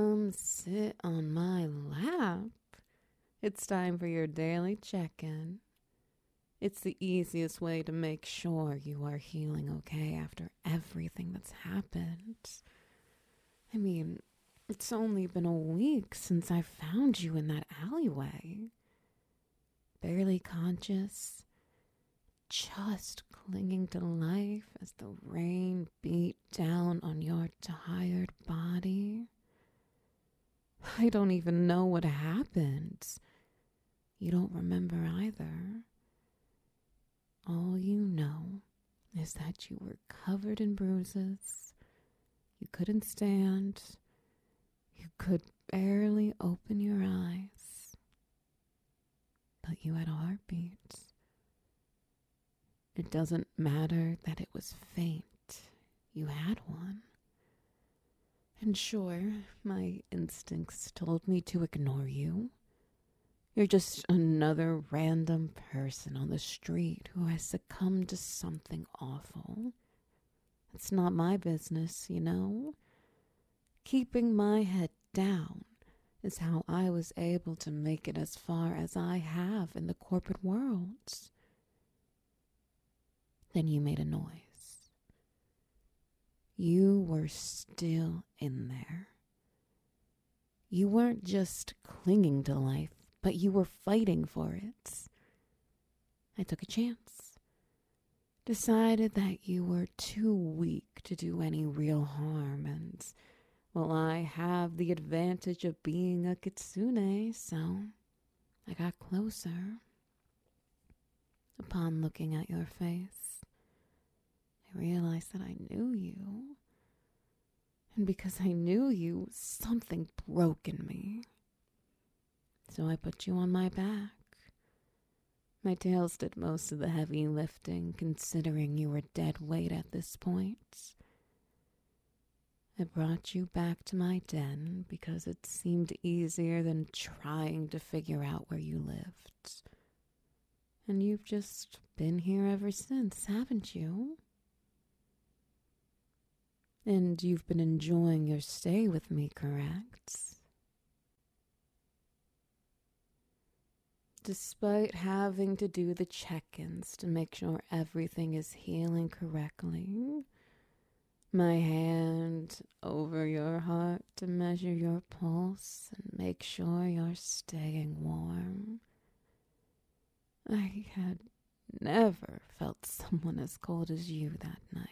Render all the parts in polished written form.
Come sit on my lap. It's time for your daily check in. It's the easiest way to make sure you are healing okay after everything that's happened. I mean, it's only been a week since I found you in that alleyway. Barely conscious, just clinging to life as the rain beat down on your tired body. I don't even know what happened. You don't remember either. All you know is that you were covered in bruises. You couldn't stand. You could barely open your eyes. But you had a heartbeat. It doesn't matter that it was faint. You had one. And sure, my instincts told me to ignore you. You're just another random person on the street who has succumbed to something awful. It's not my business, you know. Keeping my head down is how I was able to make it as far as I have in the corporate world. Then you made a noise. You were still in there. You weren't just clinging to life, but you were fighting for it. I took a chance. Decided that you were too weak to do any real harm, and, well, I have the advantage of being a kitsune, so I got closer. Upon looking at your face, I realized that I knew you. And because I knew you, something broke in me. So I put you on my back. My tails did most of the heavy lifting, considering you were dead weight at this point. I brought you back to my den because it seemed easier than trying to figure out where you lived. And you've just been here ever since, haven't you? And you've been enjoying your stay with me, correct? Despite having to do the check-ins to make sure everything is healing correctly, my hand over your heart to measure your pulse and make sure you're staying warm, I had never felt someone as cold as you that night.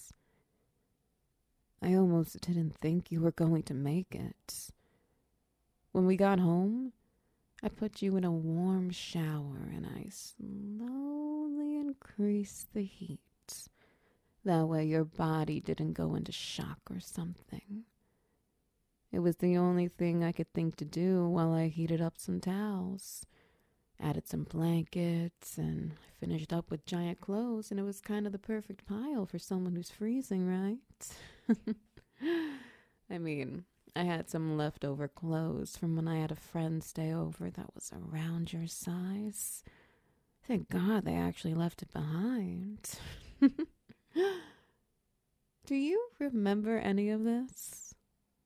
I almost didn't think you were going to make it. When we got home, I put you in a warm shower and I slowly increased the heat. That way your body didn't go into shock or something. It was the only thing I could think to do while I heated up some towels, added some blankets, and finished up with giant clothes, and it was kind of the perfect pile for someone who's freezing, right? I mean, I had some leftover clothes from when I had a friend stay over that was around your size. Thank God they actually left it behind. Do you remember any of this?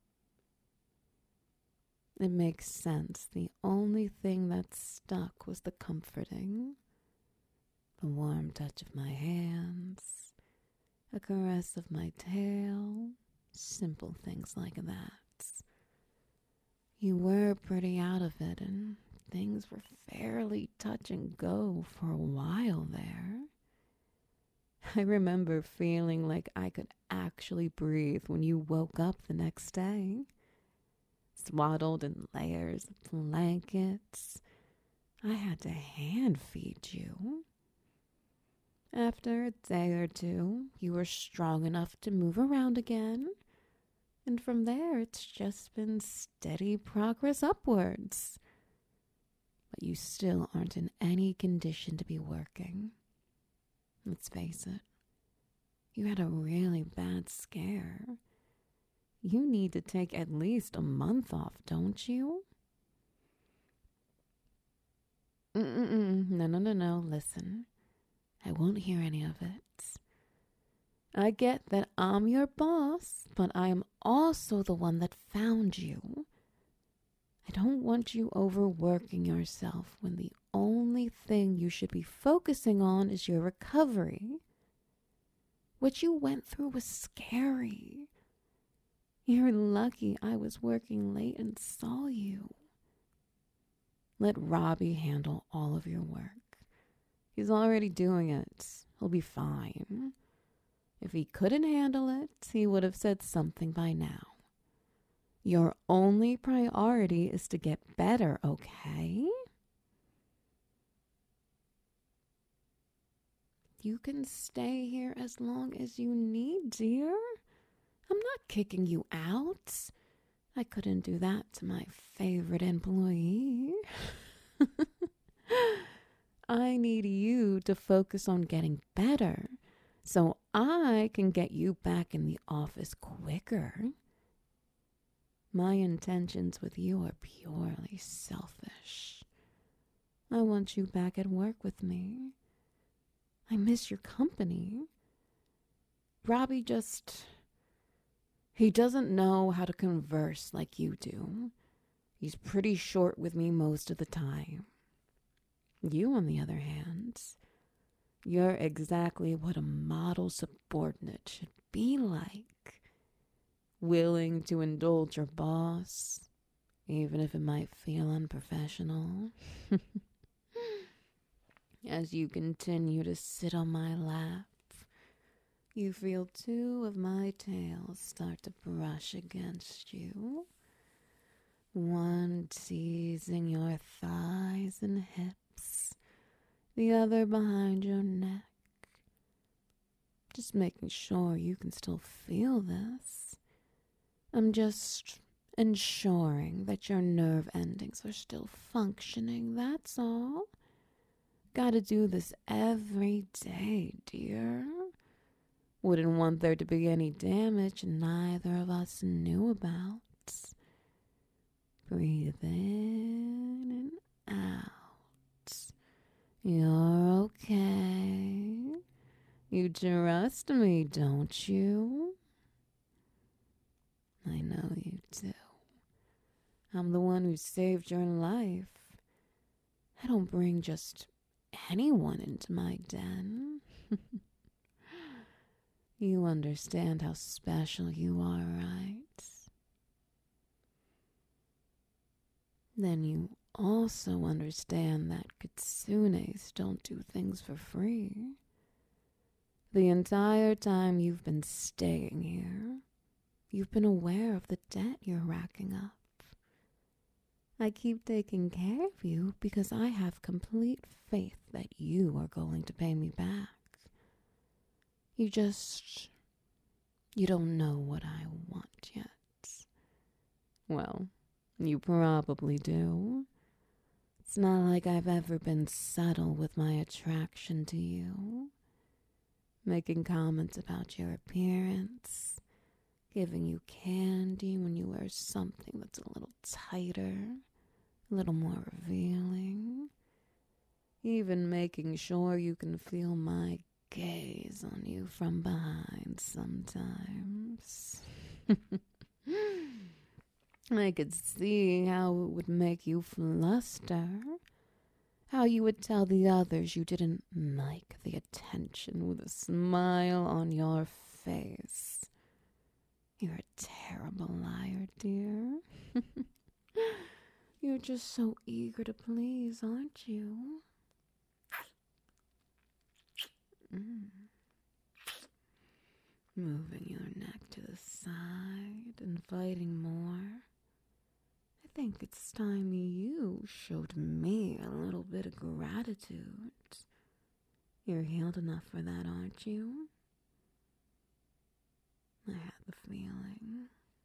It makes sense. The only thing that stuck was the comforting. The warm touch of my hands, a caress of my tail, simple things like that. You were pretty out of it, and things were fairly touch and go for a while there. I remember feeling like I could actually breathe when you woke up the next day. Swaddled in layers of blankets, I had to hand feed you. After a day or two, you were strong enough to move around again. And from there, it's just been steady progress upwards. But you still aren't in any condition to be working. Let's face it, you had a really bad scare. You need to take at least a month off, don't you? No. Listen, I won't hear any of it. I get that I'm your boss, but I am also the one that found you. I don't want you overworking yourself when the only thing you should be focusing on is your recovery. What you went through was scary. You're lucky I was working late and saw you. Let Robbie handle all of your work. He's already doing it. He'll be fine. If he couldn't handle it, he would have said something by now. Your only priority is to get better, okay? You can stay here as long as you need, dear. I'm not kicking you out. I couldn't do that to my favorite employee. I need you to focus on getting better so I can get you back in the office quicker. My intentions with you are purely selfish. I want you back at work with me. I miss your company. Robbie he doesn't know how to converse like you do. He's pretty short with me most of the time. You, on the other hand, you're exactly what a model subordinate should be like. Willing to indulge your boss, even if it might feel unprofessional. As you continue to sit on my lap, you feel two of my tails start to brush against you. One teasing your thighs and hips, the other behind your neck. Just making sure you can still feel this. I'm just ensuring that your nerve endings are still functioning, that's all. Gotta do this every day, dear. Wouldn't want there to be any damage neither of us knew about. Breathe in and out. You're okay. You trust me, don't you? I know you do. I'm the one who saved your life. I don't bring just anyone into my den. You understand how special you are, right? Then you also understand that kitsunes don't do things for free. The entire time you've been staying here, you've been aware of the debt you're racking up. I keep taking care of you because I have complete faith that you are going to pay me back. You don't know what I want yet. Well, you probably do. It's not like I've ever been subtle with my attraction to you. Making comments about your appearance, giving you candy when you wear something that's a little tighter, a little more revealing. Even making sure you can feel my gaze on you from behind sometimes. I could see how it would make you fluster. How you would tell the others you didn't like the attention with a smile on your face. You're a terrible liar, dear. You're just so eager to please, aren't you? Moving your neck to the side, inviting more. I think it's time you showed me a little bit of gratitude. You're healed enough for that, aren't you? I had the feeling.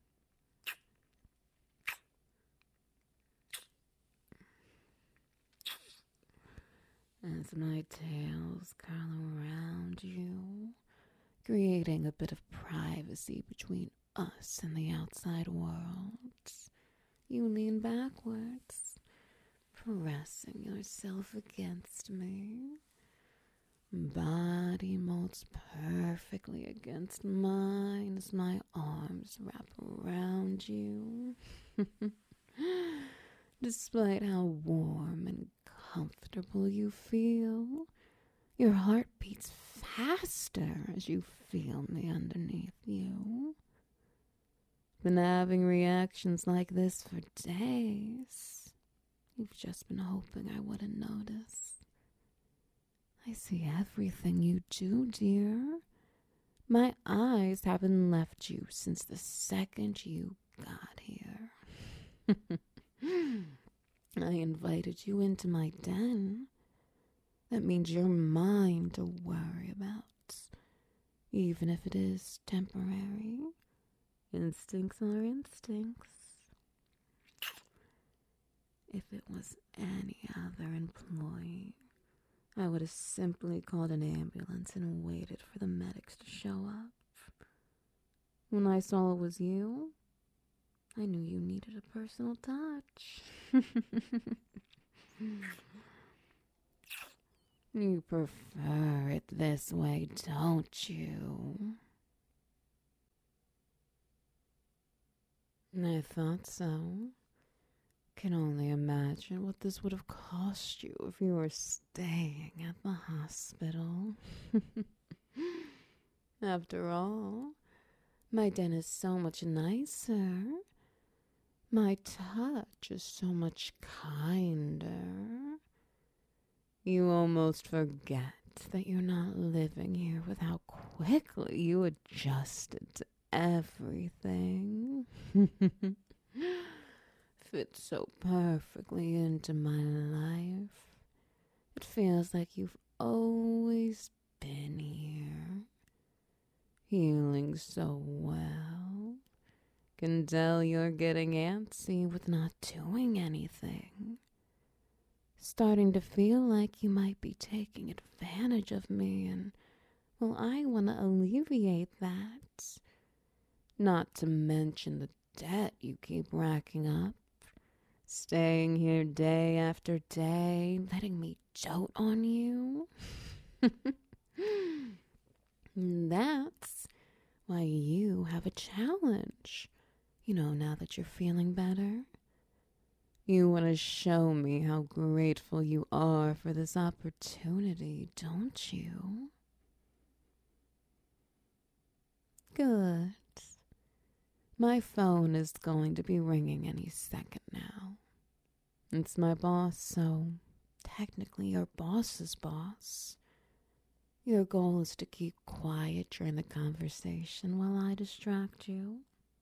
As my tails curl around you, creating a bit of privacy between us and the outside world, you lean backwards, pressing yourself against me. Body molds perfectly perfectly against mine as my arms wrap around you. Despite how warm and comfortable you feel, your heart beats faster as you feel me underneath you. Been having reactions like this for days. You've just been hoping I wouldn't notice. I see everything you do, dear. My eyes haven't left you since the second you got here. I invited you into my den. That means you're mine to worry about, even if it is temporary. Instincts are instincts. If it was any other employee, I would have simply called an ambulance and waited for the medics to show up. When I saw it was you, I knew you needed a personal touch. You prefer it this way, don't you? I thought so. Can only imagine what this would have cost you if you were staying at the hospital. After all, my den is so much nicer. My touch is so much kinder. You almost forget that you're not living here with how quickly you adjusted to everything. Fits so perfectly into my life. It feels like you've always been here. Healing so well. Can tell you're getting antsy with not doing anything. Starting to feel like you might be taking advantage of me, and, well, I want to alleviate that. Not to mention the debt you keep racking up. Staying here day after day, letting me dote on you. That's why you have a challenge. You know, now that you're feeling better. You want to show me how grateful you are for this opportunity, don't you? Good. My phone is going to be ringing any second now. It's my boss, so technically your boss's boss. Your goal is to keep quiet during the conversation while I distract you.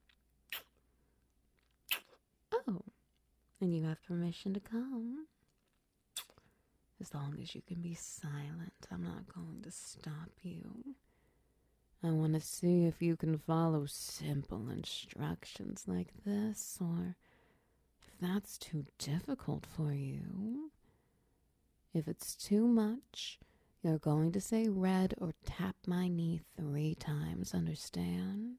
Oh, and you have permission to come. As long as you can be silent, I'm not going to stop you. I want to see if you can follow simple instructions like this, or if that's too difficult for you. If it's too much, you're going to say red or tap my knee 3 times, understand?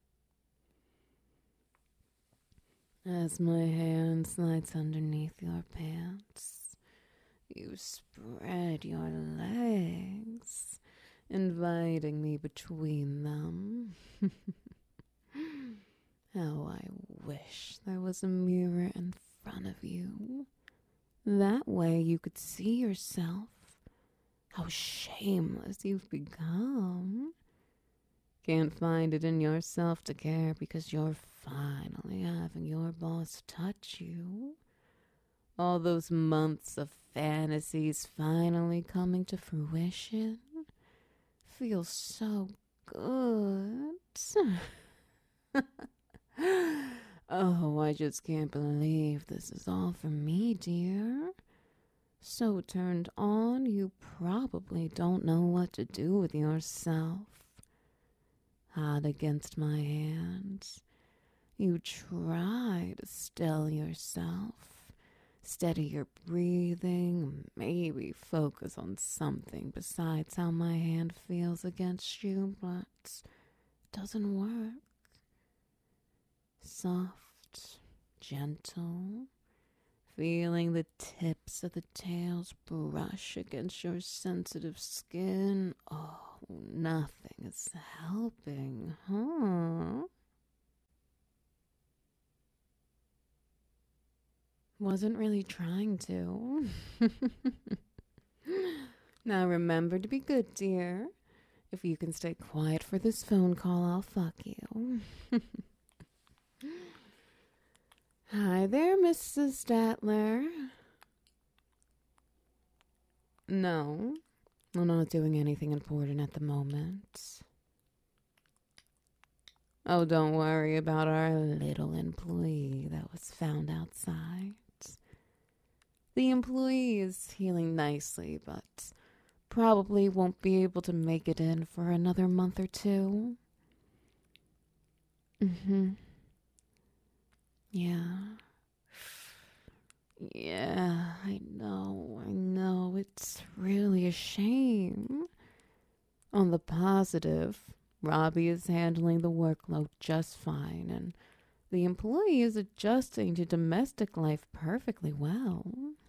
As my hand slides underneath your pants, you spread your legs, inviting me between them. How I wish there was a mirror in front of you. That way you could see yourself. How shameless you've become. Can't find it in yourself to care because you're finally having your boss touch you. All those months of fantasies finally coming to fruition. Feels so good. Oh, I just can't believe this is all for me, dear. So turned on, you probably don't know what to do with yourself. Hot against my hands, you try to still yourself, steady your breathing, maybe focus on something besides how my hand feels against you, but it doesn't work. Soft, gentle, feeling the tips of the tails brush against your sensitive skin. Oh, nothing is helping, huh? Wasn't really trying to. Now remember to be good, dear. If you can stay quiet for this phone call, I'll fuck you. Hi there, Mrs. Statler. No, I'm not doing anything important at the moment. Oh, don't worry about our little employee that was found outside. The employee is healing nicely, but probably won't be able to make it in for another month or two. Yeah. Yeah, I know. It's really a shame. On the positive, Robbie is handling the workload just fine, and the employee is adjusting to domestic life perfectly well.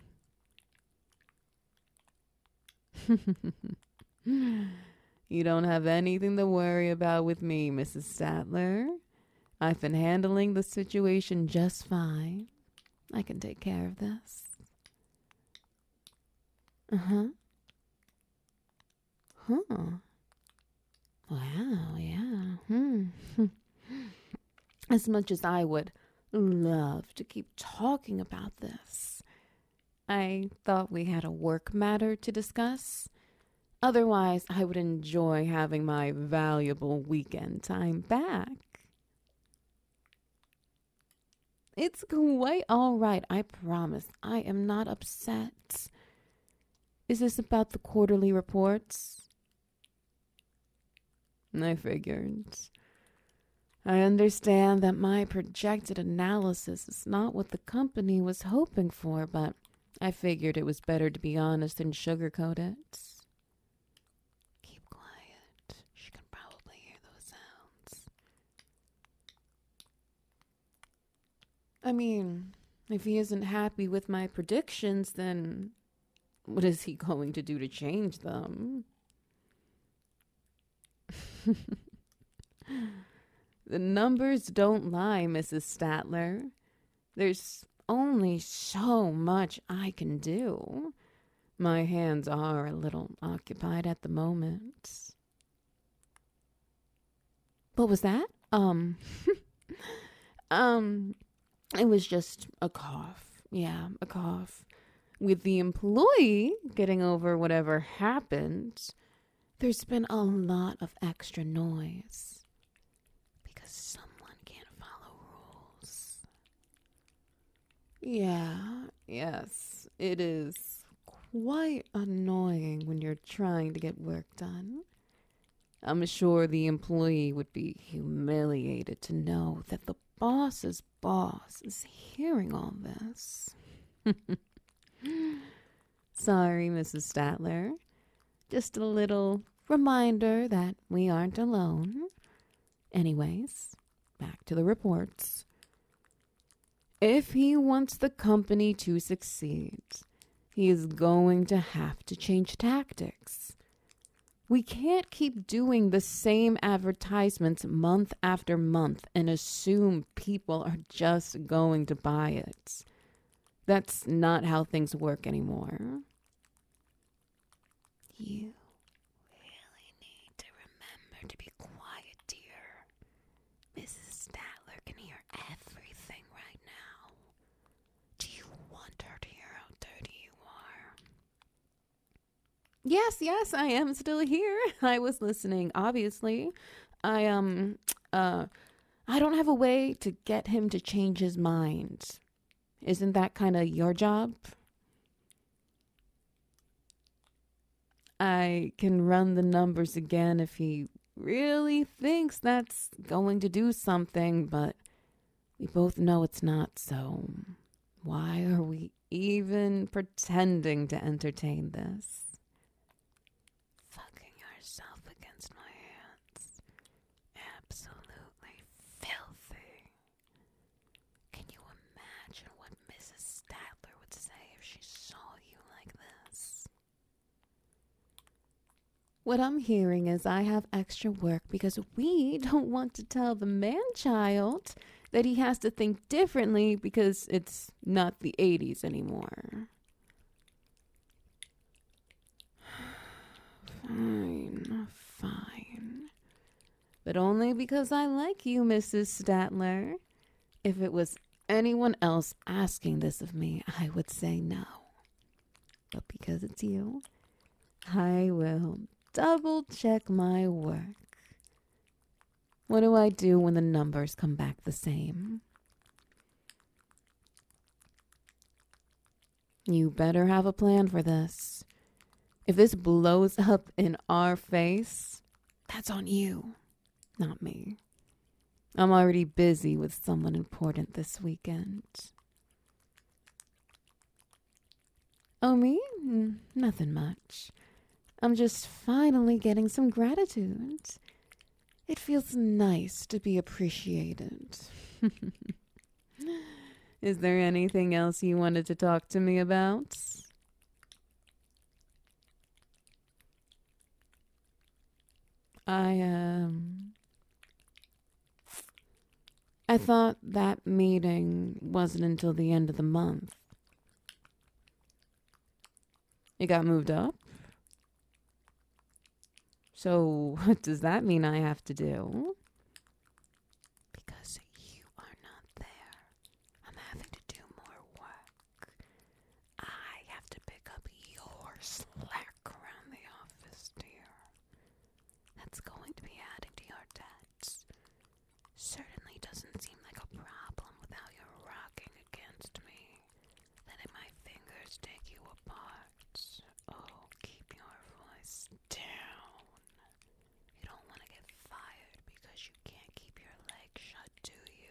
You don't have anything to worry about with me, Mrs. Statler. I've been handling the situation just fine. I can take care of this. Uh-huh. Huh. Wow, yeah. As much as I would love to keep talking about this, I thought we had a work matter to discuss. Otherwise, I would enjoy having my valuable weekend time back. It's quite all right, I promise. I am not upset. Is this about the quarterly reports? I figured. I understand that my projected analysis is not what the company was hoping for, but I figured it was better to be honest than sugarcoat it. Keep quiet. She can probably hear those sounds. I mean, if he isn't happy with my predictions, then what is he going to do to change them? The numbers don't lie, Mrs. Statler. There's only so much I can do. My hands are a little occupied at the moment. What was that? It was just a cough. Yeah, a cough. With the employee getting over whatever happened, there's been a lot of extra noise because someone can't follow rules. Yes, it is quite annoying when you're trying to get work done. I'm sure the employee would be humiliated to know that the boss's boss is hearing all this. Sorry, Mrs. Statler. Just a little reminder that we aren't alone. Anyways, back to the reports. If he wants the company to succeed, he is going to have to change tactics. We can't keep doing the same advertisements month after month and assume people are just going to buy it. That's not how things work anymore. You really need to remember to be quiet, dear. Mrs. Statler can hear everything right now. Do you want her to hear how dirty you are? Yes, I am still here. I was listening, obviously. I don't have a way to get him to change his mind. Isn't that kind of your job? I can run the numbers again if he really thinks that's going to do something, but we both know it's not, so why are we even pretending to entertain this? Fucking yourself against my hands. Absolutely filthy. Can you imagine what Mrs. Statler would say if she saw you like this? What I'm hearing is I have extra work because we don't want to tell the man child that he has to think differently because it's not the 80s anymore. Fine. But only because I like you, Mrs. Statler. If it was anyone else asking this of me, I would say no. But because it's you, I will double check my work. What do I do when the numbers come back the same? You better have a plan for this. If this blows up in our face, that's on you, not me. I'm already busy with someone important this weekend. Oh, me? Nothing much. I'm just finally getting some gratitude. It feels nice to be appreciated. Is there anything else you wanted to talk to me about? I thought that meeting wasn't until the end of the month. It got moved up? So what does that mean I have to do? Because you are not there. I'm having to do more work. I have to pick up your slack around the office, dear. That's going to be adding to your debts. Certainly doesn't seem like a problem with how you're rocking against me, letting my fingers take you apart. Oh, keep your voice down. You don't want to get fired because you can't keep your legs shut, do you?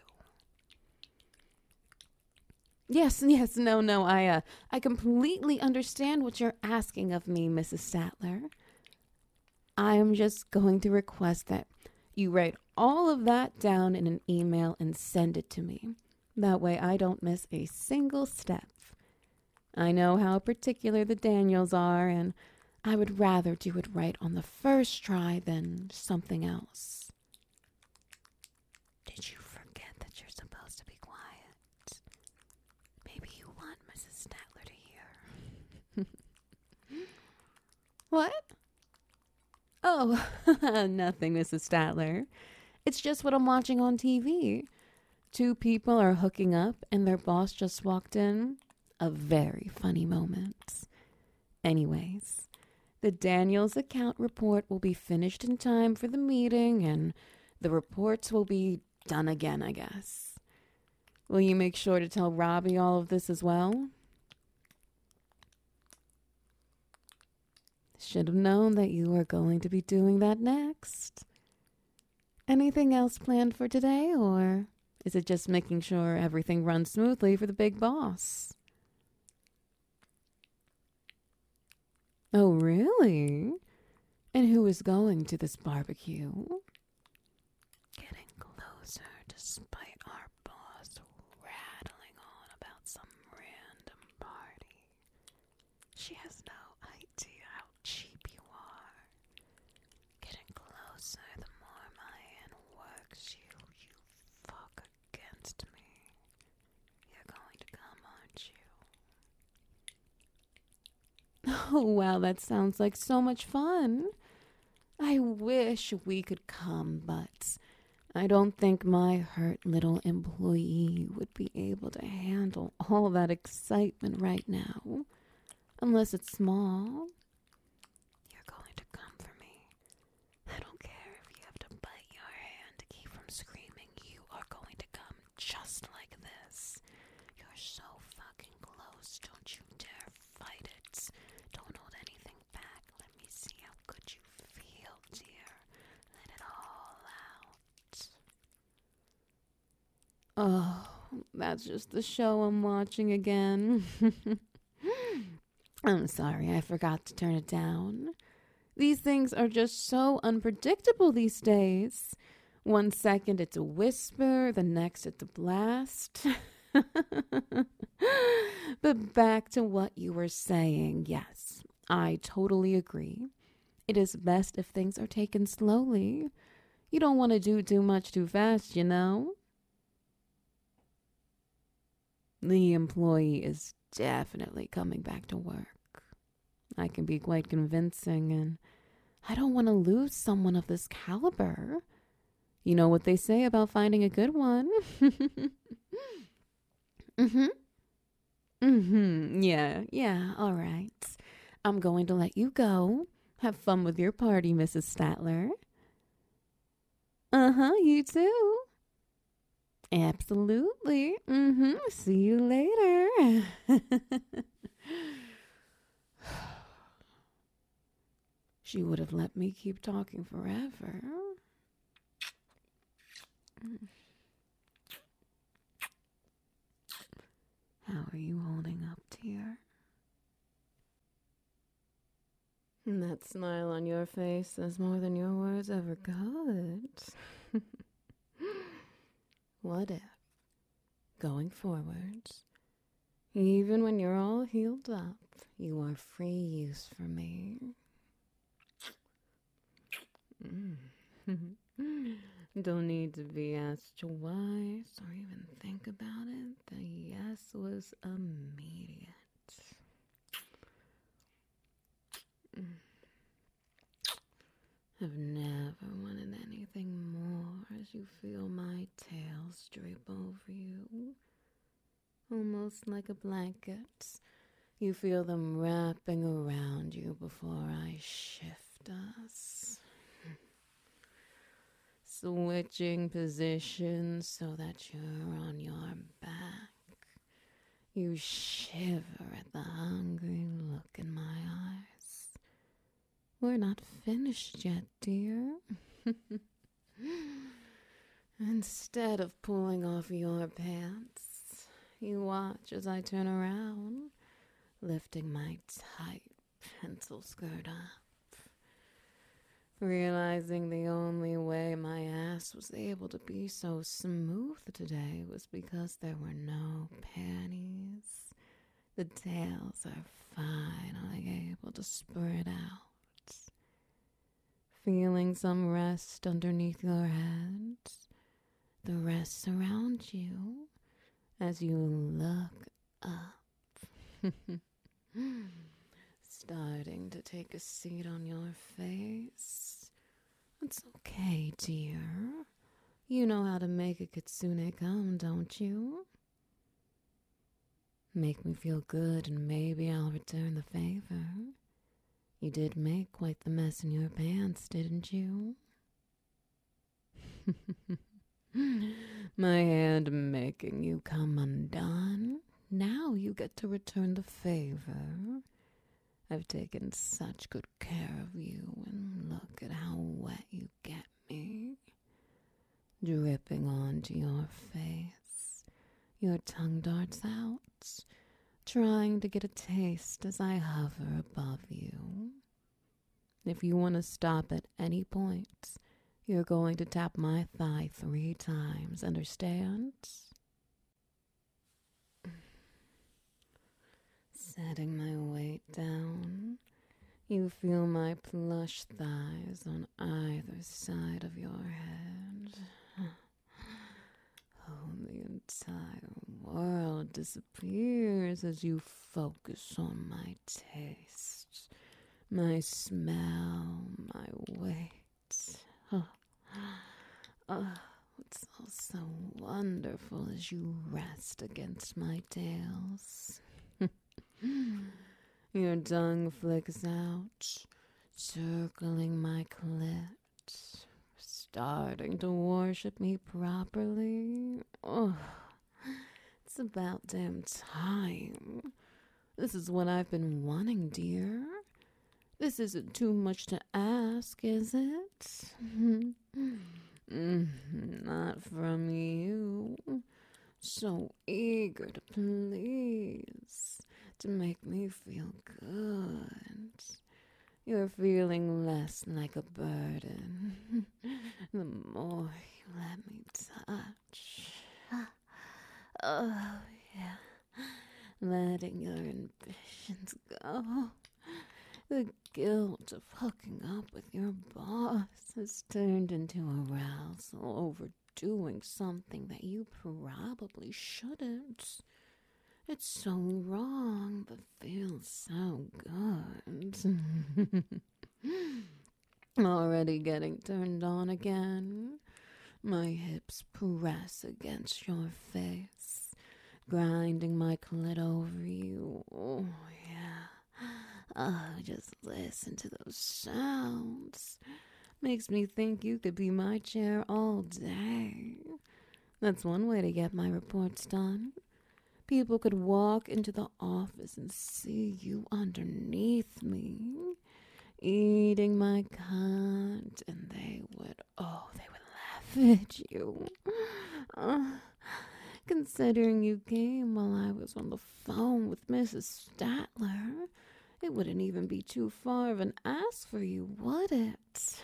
Yes, no, I completely understand what you're asking of me, Mrs. Statler. I am just going to request that you write all of that down in an email and send it to me. That way I don't miss a single step. I know how particular the Daniels are, and I would rather do it right on the first try than something else. Did you forget that you're supposed to be quiet? Maybe you want Mrs. Statler to hear. What? Oh, nothing, Mrs. Statler. It's just what I'm watching on TV. Two people are hooking up and their boss just walked in. A very funny moment. Anyways, the Daniels account report will be finished in time for the meeting and the reports will be done again, I guess. Will you make sure to tell Robbie all of this as well? Should have known that you were going to be doing that next. Anything else planned for today, or is it just making sure everything runs smoothly for the big boss? Oh, really? And who is going to this barbecue? Getting closer despite our boss rattling on about some random party. She has no idea how cheap you are. Getting closer the more my hand works you fuck against me. You're going to come, aren't you? Oh, wow, that sounds like so much fun. I wish we could come, but I don't think my hurt little employee would be able to handle all that excitement right now. Unless it's small. You're going to come for me. I don't care if you have to bite your hand to keep from screaming. You are going to come just like this. You're so fucking close. Don't you dare fight it. Don't hold anything back. Let me see how good you feel, dear. Let it all out. Oh, that's just the show I'm watching again. I'm sorry, I forgot to turn it down. These things are just so unpredictable these days. 1 second it's a whisper, the next it's a blast. But back to what you were saying. Yes, I totally agree. It is best if things are taken slowly. You don't want to do too much too fast, you know? The employee is definitely coming back to work. I can be quite convincing, and I don't want to lose someone of this caliber. You know what they say about finding a good one. Yeah, all right. I'm going to let you go. Have fun with your party, Mrs. Statler. You too. Absolutely. See you later. She would have let me keep talking forever. How are you holding up, dear? That smile on your face says more than your words ever could. What if, going forward, even when you're all healed up, you are free use for me? Don't need to be asked twice or even think about it. The yes was immediate. I've never wanted anything more as you feel my tail drape over you. Almost like a blanket. You feel them wrapping around you before I shift us. Switching positions so that you're on your back. You shiver at the hungry look in my eyes. We're not finished yet, dear. Instead of pulling off your pants, you watch as I turn around, lifting my tight pencil skirt up. Realizing the only way my ass was able to be so smooth today was because there were no panties. The tails are finally able to spread out. Feeling some rest underneath your head, the rest surrounds you as you look up. Starting to take a seat on your face. It's okay, dear. You know how to make a kitsune come, don't you? Make me feel good and maybe I'll return the favor. You did make quite the mess in your pants, didn't you? My hand making you come undone. Now you get to return the favor. I've taken such good care of you, and look at how wet you get me. Dripping onto your face. Your tongue darts out, trying to get a taste as I hover above you. If you want to stop at any point, you're going to tap my thigh 3 times, understand? Setting my weight down, you feel my plush thighs on either side of your head. Oh, the entire world disappears as you focus on my taste, my smell, my weight. It's all so wonderful as you rest against my tails. Your tongue flicks out, circling my clit, starting to worship me properly. Oh, it's about damn time. This is what I've been wanting, dear. This isn't too much to ask, is it? Not from you. So eager to please, to make me feel good. You're feeling less like a burden the more you let me touch. Oh, yeah. Letting your ambitions go. The guilt of hooking up with your boss has turned into arousal over doing something that you probably shouldn't. It's so wrong, but feels so good. Already getting turned on again. My hips press against your face, grinding my clit over you. Oh, yeah. Oh, just listen to those sounds. Makes me think you could be my chair all day. That's one way to get my reports done. People could walk into the office and see you underneath me, eating my cunt, and they would laugh at you. Considering you came while I was on the phone with Mrs. Statler, it wouldn't even be too far of an ask for you, would it?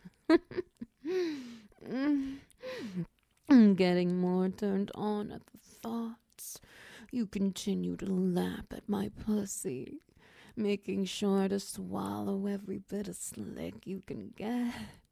I'm getting more turned on at the thoughts. You continue to lap at my pussy, making sure to swallow every bit of slick you can get.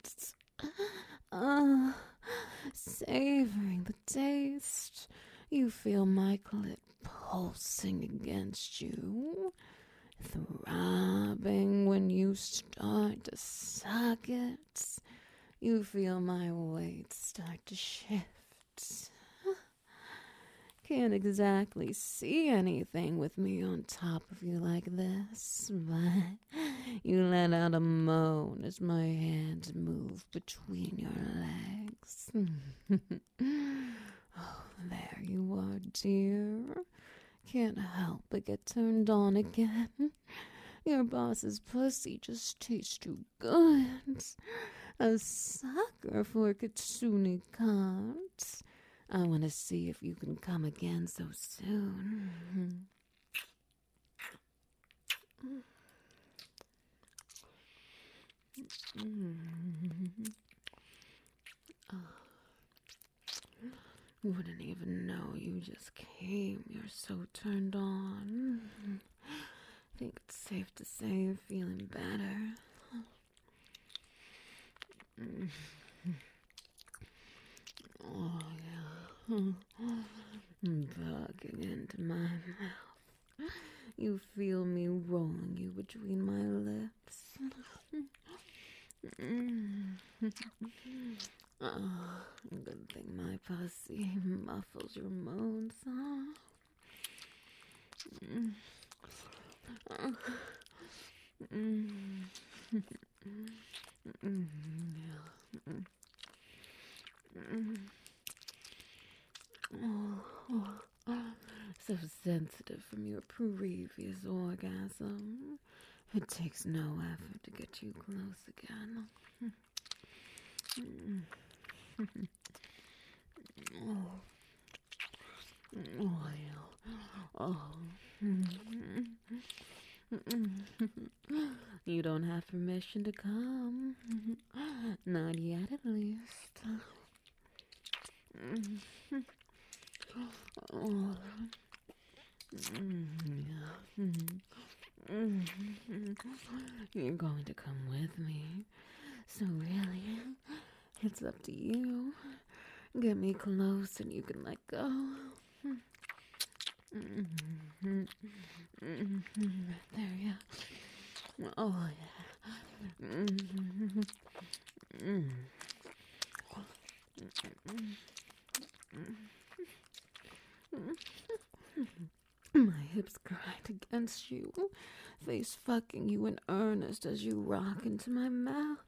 Savoring the taste. You feel my clit pulsing against you, throbbing when you start to suck it. You feel my weight start to shift. Can't exactly see anything with me on top of you like this, but you let out a moan as my hands move between your legs. Oh, there you are, dear. Can't help but get turned on again. Your boss's pussy just tastes too good. A sucker for Kitsune cunt. I want to see if you can come again so soon. Wouldn't even know you just came. You're so turned on. Think it's safe to say you're feeling better. Oh, yeah. Bugging into my mouth. You feel me rolling you between my lips. Oh, good thing my pussy muffles your moans, huh? So sensitive from your previous orgasm. It takes no effort to get you close again. You don't have permission to come. Not yet, at least. You're going to come with me. So really, it's up to you. Get me close and you can let go. There, yeah. Oh, yeah. My hips grind against you, face fucking you in earnest as you rock into my mouth.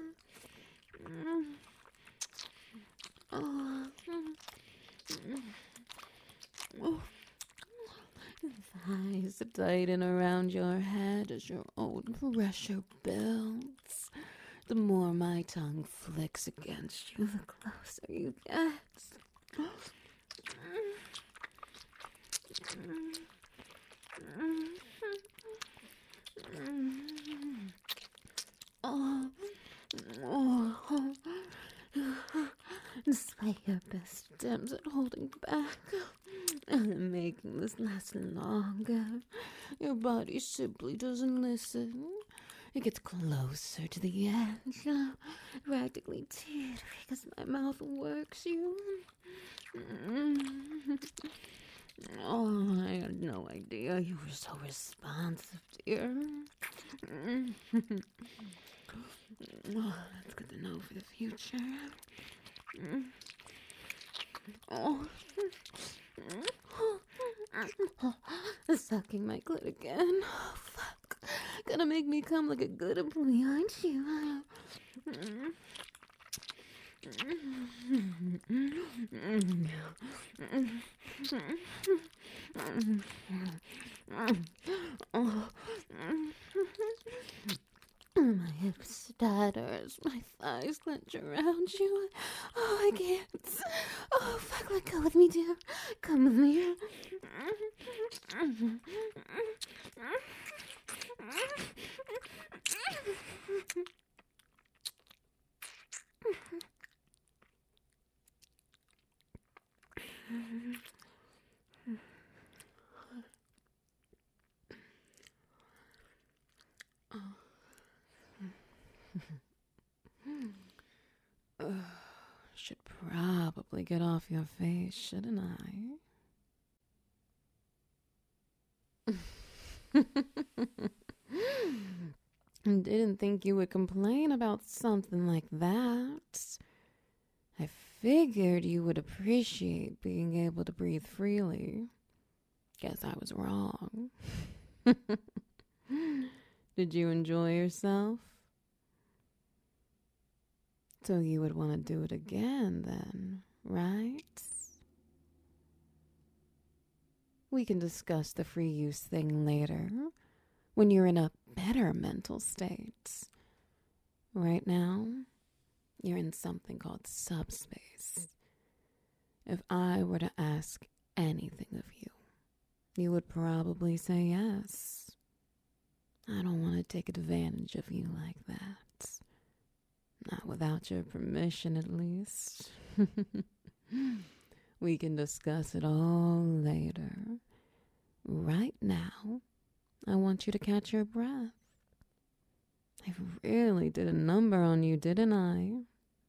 Thighs tighten around your head as your own pressure builds. The more my tongue flicks against you, the closer you get. Despite your best attempts at holding back and making this last longer, your body simply doesn't listen. It gets closer to the edge, practically teetering as my mouth works you. Oh, I had no idea you were so responsive, dear. Oh, that's good to know for the future. Oh. Sucking my clit again. Oh, fuck. Gonna make me come like a good employee, aren't you? My hips stutters, my thighs clench around you. Oh, I can't. Oh, fuck, let go with me, dear. Come with me. Should probably get off your face, shouldn't I? Didn't think you would complain about something like that. I figured you would appreciate being able to breathe freely. Guess I was wrong. Did you enjoy yourself? So you would want to do it again then, right? We can discuss the free use thing later, when you're in a better mental state. Right now, you're in something called subspace. If I were to ask anything of you, you would probably say yes. I don't want to take advantage of you like that. Not without your permission, at least. We can discuss it all later. Right now, I want you to catch your breath. I really did a number on you, didn't I?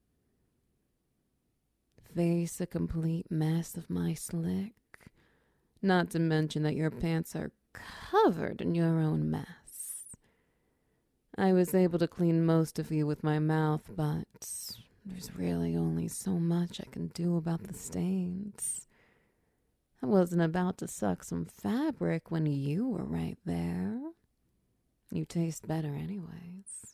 Face a complete mess of my slick. Not to mention that your pants are covered in your own mess. I was able to clean most of you with my mouth, but there's really only so much I can do about the stains. I wasn't about to suck some fabric when you were right there. You taste better anyways.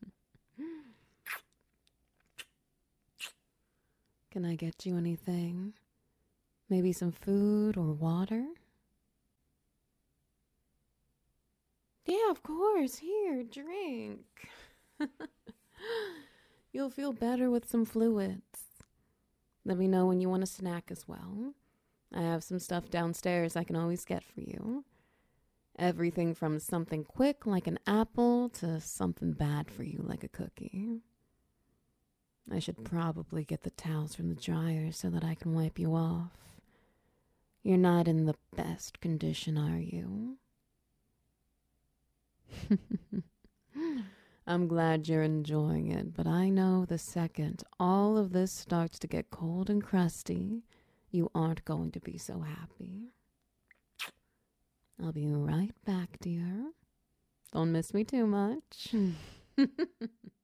Can I get you anything? Maybe some food or water? Yeah, of course. Here, drink. You'll feel better with some fluids. Let me know when you want a snack as well. I have some stuff downstairs I can always get for you. Everything from something quick like an apple to something bad for you like a cookie. I should probably get the towels from the dryer so that I can wipe you off. You're not in the best condition, are you? I'm glad you're enjoying it, but I know the second all of this starts to get cold and crusty, you aren't going to be so happy. I'll be right back, dear. Don't miss me too much.